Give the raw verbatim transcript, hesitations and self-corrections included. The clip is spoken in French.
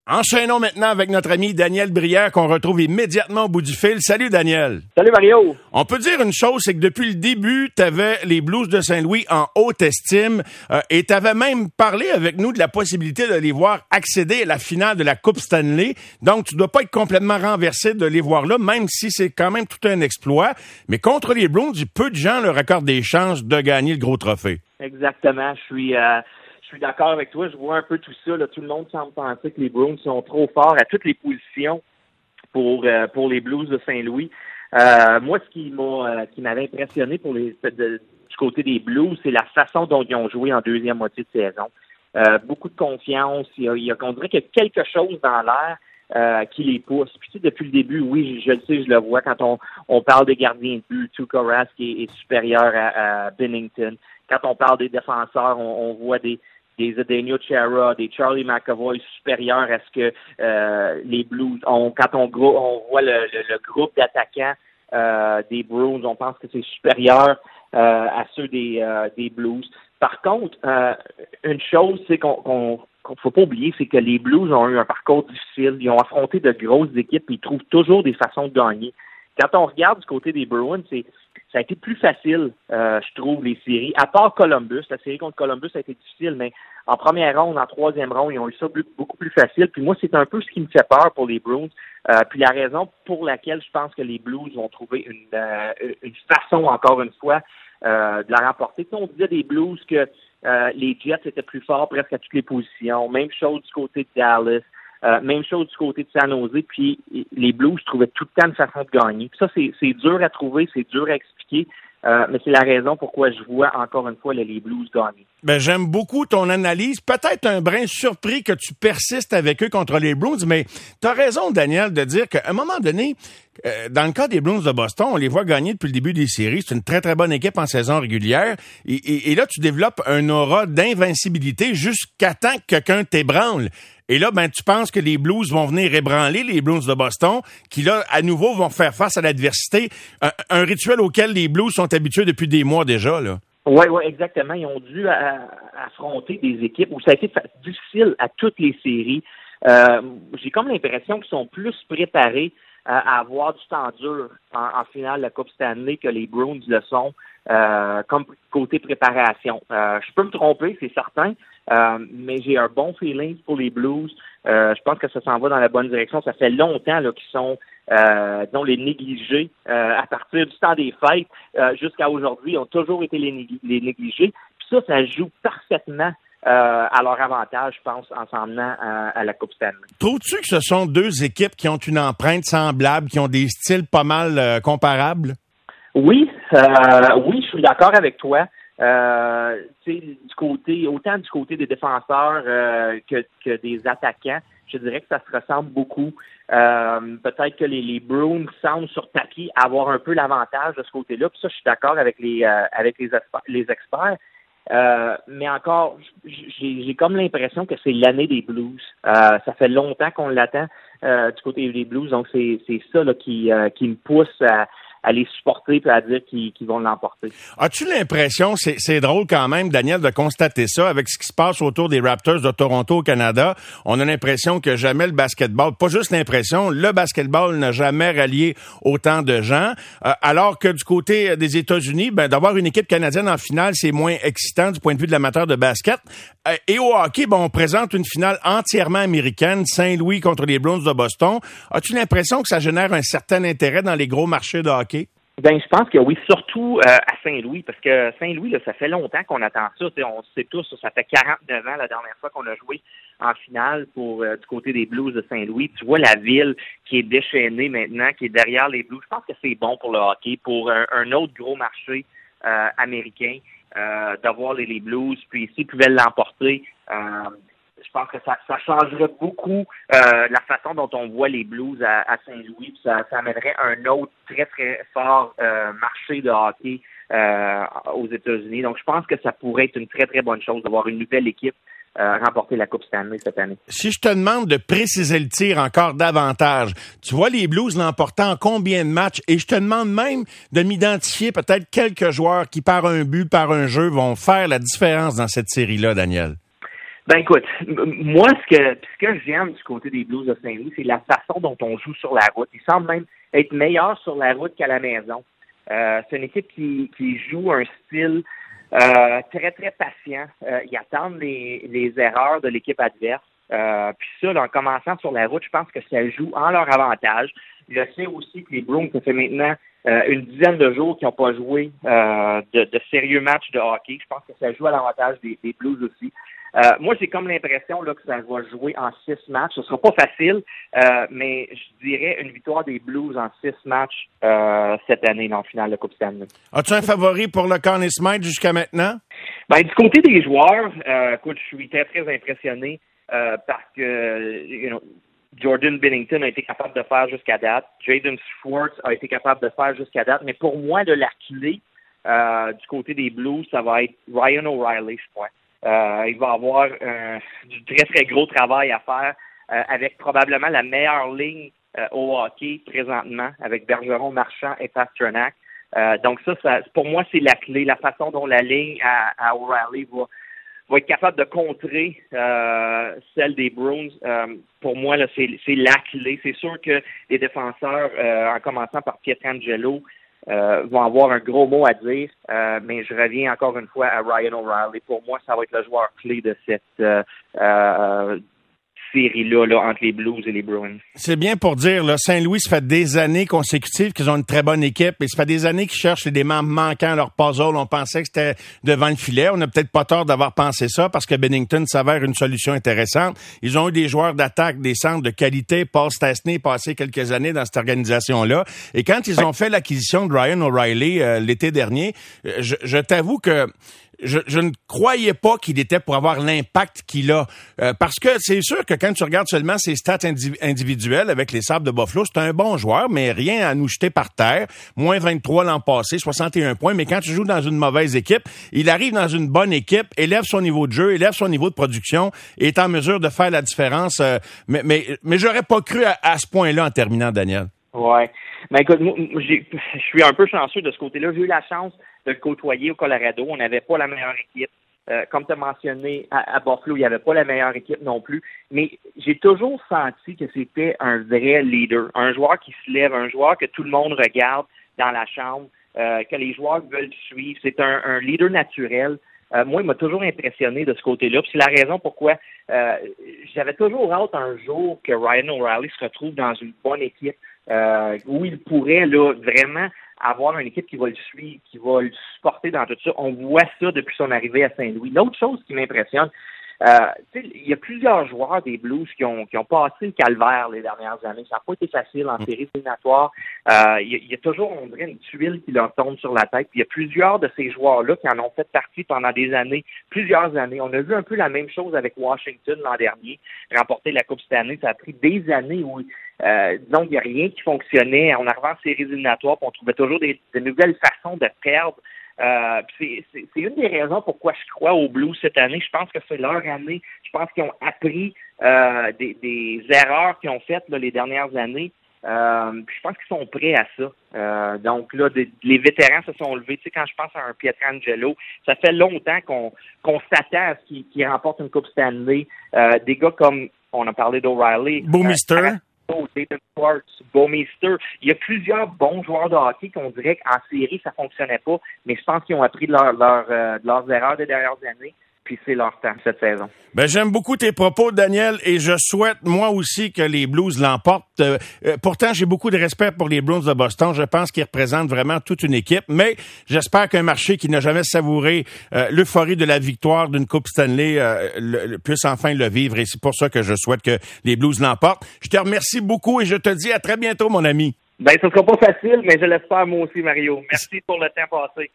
Enchaînons maintenant avec notre ami Daniel Brière qu'on retrouve immédiatement au bout du fil. Salut Daniel. Salut Mario. On peut dire une chose, c'est que depuis le début, tu avais les Blues de Saint-Louis en haute estime euh, et tu avais même parlé avec nous de la possibilité de les voir accéder à la finale de la Coupe Stanley. Donc, tu dois pas être complètement renversé de les voir là, même si c'est quand même tout un exploit. Mais contre les Bruins, peu de gens leur accordent des chances de gagner le gros trophée. Exactement. Je suis... Euh... Je suis d'accord avec toi, je vois un peu tout ça. Là. Tout le monde semble penser que les Bruins sont trop forts à toutes les positions pour euh, pour les Blues de Saint-Louis. Euh, moi, ce qui m'a euh, qui m'avait impressionné pour les de, du côté des Blues, c'est la façon dont ils ont joué en deuxième moitié de saison. Euh, beaucoup de confiance. Il y a, il y a, on dirait qu'il y a quelque chose dans l'air euh, qui les pousse. Puis tu sais, depuis le début, oui, je, je le sais, je le vois quand on on parle des gardiens de but. Tuukka Rask est, est supérieur à, à Binnington. Quand on parle des défenseurs, on, on voit des des Zdeno Chara, des Charlie McAvoy supérieurs à ce que euh, les Blues ont. Quand on, on voit le, le, le groupe d'attaquants euh, des Bruins, on pense que c'est supérieur euh, à ceux des, euh, des Blues. Par contre, euh, une chose, c'est qu'on, qu'on, qu'on faut pas oublier, c'est que les Blues ont eu un parcours difficile. Ils ont affronté de grosses équipes et ils trouvent toujours des façons de gagner. Quand on regarde du côté des Bruins, c'est ça a été plus facile, euh, je trouve, les séries. À part Columbus, la série contre Columbus a été difficile, mais en première ronde, en troisième ronde, ils ont eu ça beaucoup plus facile. Puis moi, c'est un peu ce qui me fait peur pour les Bruins. Euh, puis la raison pour laquelle je pense que les Blues vont trouver une, euh, une façon, encore une fois, euh, de la remporter. Tu sais, on disait des Blues que euh, les Jets étaient plus forts presque à toutes les positions. Même chose du côté de Dallas. Euh, même chose du côté de San Jose, puis les Blues trouvaient tout le temps une façon de gagner. Puis ça, c'est, c'est dur à trouver, c'est dur à expliquer, euh, mais c'est la raison pourquoi je vois encore une fois là, les Blues gagner. Ben, j'aime beaucoup ton analyse. Peut-être un brin surpris que tu persistes avec eux contre les Bruins, mais t'as raison, Daniel, de dire qu'à un moment donné, euh, dans le cas des Bruins de Boston, on les voit gagner depuis le début des séries. C'est une très, très bonne équipe en saison régulière. Et, et, et là, tu développes un aura d'invincibilité jusqu'à temps que quelqu'un t'ébranle. Et là, ben, tu penses que les Blues vont venir ébranler les Blues de Boston, qui là, à nouveau, vont faire face à l'adversité. Un, un rituel auquel les Blues sont habitués depuis des mois déjà, là. Oui, oui, exactement. Ils ont dû à, affronter des équipes où ça a été difficile à toutes les séries. Euh, j'ai comme l'impression qu'ils sont plus préparés à, à avoir du temps dur en, en finale de la Coupe Stanley que les Bruins le sont, euh, comme côté préparation. Euh, je peux me tromper, c'est certain, euh, mais j'ai un bon feeling pour les Blues. Euh, je pense que ça s'en va dans la bonne direction. Ça fait longtemps là, qu'ils sont euh, disons, les négligés euh, à partir du temps des fêtes euh, jusqu'à aujourd'hui. Ils ont toujours été les, nég- les négligés. Puis ça, ça joue parfaitement euh, à leur avantage, je pense, en s'en menant à, à la Coupe Stanley. Trouves-tu que ce sont deux équipes qui ont une empreinte semblable, qui ont des styles pas mal euh, comparables? Oui, euh, oui, je suis d'accord avec toi. Euh, tu sais, du côté, autant du côté des défenseurs euh, que, que des attaquants, je dirais que ça se ressemble beaucoup. Euh, peut-être que les, les Bruins semblent sur papier avoir un peu l'avantage de ce côté-là. Puis ça, je suis d'accord avec les euh, avec les, experts, les experts. Euh, mais encore, j'ai, j'ai comme l'impression que c'est l'année des Blues. Euh, ça fait longtemps qu'on l'attend euh, du côté des Blues, donc c'est, c'est ça là, qui, euh, qui me pousse à à les supporter et à dire qu'ils, qu'ils vont l'emporter. As-tu l'impression, c'est, c'est drôle quand même, Daniel, de constater ça avec ce qui se passe autour des Raptors de Toronto au Canada. On a l'impression que jamais le basketball, pas juste l'impression, le basketball n'a jamais rallié autant de gens. Euh, alors que du côté des États-Unis, ben, d'avoir une équipe canadienne en finale, c'est moins excitant du point de vue de l'amateur de basket. Euh, et au hockey, ben, on présente une finale entièrement américaine, Saint-Louis contre les Bruins de Boston. As-tu l'impression que ça génère un certain intérêt dans les gros marchés de hockey? Ben, je pense que oui, surtout euh, à Saint-Louis, parce que Saint-Louis, là, ça fait longtemps qu'on attend ça. T'sais, on le sait tous, ça fait quarante-neuf ans la dernière fois qu'on a joué en finale pour euh, du côté des Blues de Saint-Louis. Tu vois la ville qui est déchaînée maintenant, qui est derrière les Blues. Je pense que c'est bon pour le hockey, pour un, un autre gros marché euh, américain, euh, d'avoir les, les Blues. Puis s'ils pouvaient l'emporter, euh, je pense que ça, ça changerait beaucoup euh, la façon dont on voit les Blues à, à Saint-Louis. Puis ça, ça amènerait un autre très, très fort euh, marché de hockey euh, aux États-Unis. Donc, je pense que ça pourrait être une très, très bonne chose d'avoir une nouvelle équipe euh, remporter la Coupe Stanley cette année. Si je te demande de préciser le tir encore davantage, tu vois les Blues l'emportant en combien de matchs? Et je te demande même de m'identifier peut-être quelques joueurs qui, par un but, par un jeu, vont faire la différence dans cette série-là, Daniel. Ben écoute, moi ce que ce que j'aime du côté des Blues de Saint-Louis, c'est la façon dont on joue sur la route. Ils semblent même être meilleurs sur la route qu'à la maison. Euh, c'est une équipe qui, qui joue un style euh, très, très patient. Euh, ils attendent les, les erreurs de l'équipe adverse. Euh, puis ça, là, en commençant sur la route, je pense que ça joue en leur avantage. Je sais aussi que les Bruins, ça fait maintenant euh, une dizaine de jours qu'ils n'ont pas joué euh, de, de sérieux matchs de hockey. Je pense que ça joue à l'avantage des, des Blues aussi. Euh, moi, j'ai comme l'impression là que ça va jouer en six matchs. Ce sera pas facile, euh, mais je dirais une victoire des Blues en six matchs euh, cette année dans le finale de Coupe Stanley. As-tu un favori pour le Conn Smythe jusqu'à maintenant? Ben, du côté des joueurs, euh, écoute, je suis très, très impressionné euh, parce que you know, Jordan Binnington a été capable de faire jusqu'à date. Jaden Schwartz a été capable de faire jusqu'à date. Mais pour moi, de la clé euh, du côté des Blues, ça va être Ryan O'Reilly, je crois. Euh, il va avoir euh, du très, très gros travail à faire euh, avec probablement la meilleure ligne euh, au hockey présentement, avec Bergeron, Marchand et Pastrnak. Euh, donc ça, ça, pour moi, c'est la clé, la façon dont la ligne à, à O'Reilly va, va être capable de contrer euh, celle des Bruins. Euh, pour moi, là, c'est, c'est la clé. C'est sûr que les défenseurs, euh, en commençant par Pietrangelo, Euh, vont avoir un gros mot à dire, euh, mais je reviens encore une fois à Ryan O'Reilly. Pour moi, ça va être le joueur clé de cette euh, euh, série-là là, entre les Blues et les Bruins. C'est bien pour dire, là, Saint-Louis, ça fait des années consécutives qu'ils ont une très bonne équipe et ça fait des années qu'ils cherchent des membres manquants à leur puzzle. On pensait que c'était devant le filet. On n'a peut-être pas tort d'avoir pensé ça parce que Binnington s'avère une solution intéressante. Ils ont eu des joueurs d'attaque, des centres de qualité. Paul Stastny passé quelques années dans cette organisation-là. Et quand ils ont fait l'acquisition de Ryan O'Reilly euh, l'été dernier, je, je t'avoue que Je, je ne croyais pas qu'il était pour avoir l'impact qu'il a. Euh, parce que c'est sûr que quand tu regardes seulement ses stats indi- individuelles avec les Sabres de Buffalo, c'est un bon joueur, mais rien à nous jeter par terre. moins vingt-trois l'an passé, soixante et un points. Mais quand tu joues dans une mauvaise équipe, il arrive dans une bonne équipe, élève son niveau de jeu, élève son niveau de production et est en mesure de faire la différence. Euh, mais, mais, mais j'aurais pas cru à, à ce point-là en terminant, Daniel. Ouais. Ben écoute, moi, j'ai, je suis un peu chanceux de ce côté-là. J'ai eu la chance de le côtoyer au Colorado. On n'avait pas la meilleure équipe. Euh, comme tu as mentionné, à, à Buffalo, il n'y avait pas la meilleure équipe non plus. Mais j'ai toujours senti que c'était un vrai leader, un joueur qui se lève, un joueur que tout le monde regarde dans la chambre, euh, que les joueurs veulent suivre. C'est un, un leader naturel. Euh, moi, il m'a toujours impressionné de ce côté-là. Puis c'est la raison pourquoi euh, j'avais toujours hâte un jour que Ryan O'Reilly se retrouve dans une bonne équipe euh, où il pourrait là vraiment avoir une équipe qui va le suivre, qui va le supporter dans tout ça. On voit ça depuis son arrivée à Saint-Louis. L'autre chose qui m'impressionne, euh, il y a plusieurs joueurs des Blues qui ont qui ont passé le calvaire les dernières années. Ça n'a pas été facile en séries éliminatoires. Euh, il, y a, il y a toujours, on dirait, une tuile qui leur tombe sur la tête. Puis il y a plusieurs de ces joueurs-là qui en ont fait partie pendant des années, plusieurs années. On a vu un peu la même chose avec Washington l'an dernier, remporter la Coupe Stanley. Ça a pris des années où Euh, donc, il n'y a rien qui fonctionnait. On arrivait en séries éliminatoires, puis on trouvait toujours des, des nouvelles façons de perdre. Euh, c'est, c'est, c'est une des raisons pourquoi je crois aux Blues cette année. Je pense que c'est leur année. Je pense qu'ils ont appris euh, des, des erreurs qu'ils ont faites là, les dernières années. Euh, puis je pense qu'ils sont prêts à ça. Euh, donc là, de, les vétérans se sont levés. Tu sais, quand je pense à un Pietrangelo, ça fait longtemps qu'on, qu'on s'attend à ce qu'il, qu'il remporte une Coupe Stanley. Euh, des gars comme, on a parlé d'O'Reilly. Boumister. Euh, David Schwartz, Boumister. Il y a plusieurs bons joueurs de hockey qu'on dirait qu'en série, ça fonctionnait pas, mais je pense qu'ils ont appris de, leur, leur, euh, de leurs erreurs des dernières années, puis c'est leur temps cette saison. Ben, j'aime beaucoup tes propos, Daniel, et je souhaite, moi aussi, que les Blues l'emportent. Euh, euh, pourtant, j'ai beaucoup de respect pour les Bruins de Boston. Je pense qu'ils représentent vraiment toute une équipe, mais j'espère qu'un marché qui n'a jamais savouré euh, l'euphorie de la victoire d'une Coupe Stanley euh, le, le, puisse enfin le vivre, et c'est pour ça que je souhaite que les Blues l'emportent. Je te remercie beaucoup et je te dis à très bientôt, mon ami. Ben, ce sera pas facile, mais je l'espère moi aussi, Mario. Merci pour le temps passé.